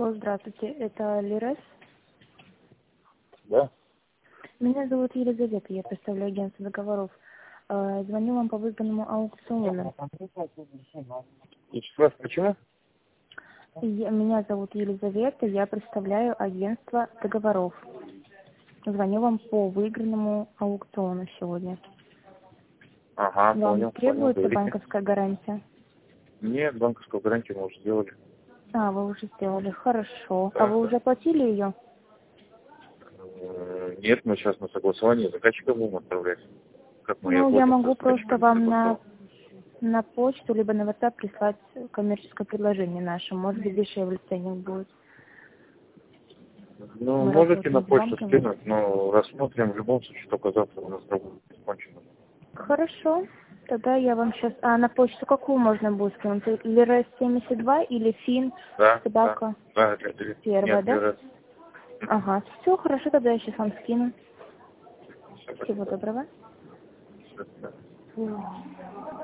Алло, здравствуйте, это Лирес. Да? Меня зовут Елизавета, я представляю агентство договоров. Звоню вам по выгодному аукциону. Еще раз, почему? Меня зовут Елизавета, я представляю агентство договоров. Звоню вам по выигранному аукциону сегодня. Ага, Вам понял, требуется говорите. банковская гарантия? Нет, банковскую гарантию мы уже сделали. Вы уже сделали, хорошо. А Да, вы уже оплатили ее? Нет, мы сейчас на согласование заказчика будем отправлять. Как мы ее Ну, я оплатим, могу с просто заказчиком вам согласовать. на почту, либо на WhatsApp прислать коммерческое предложение наше. Может быть, дешевле ценник будет. Ну, Мы можете на работаем с почту банками. скинуть, но рассмотрим в любом случае, только завтра у нас работа закончена. Хорошо. Тогда я вам сейчас... на почту какую можно будет скинуть? Лирес 72 или Фин Да, собака да, первая, нет, да? Лерес. Ага. Все, хорошо, тогда я сейчас вам скину. Всё, Всего спасибо. доброго. До свидания.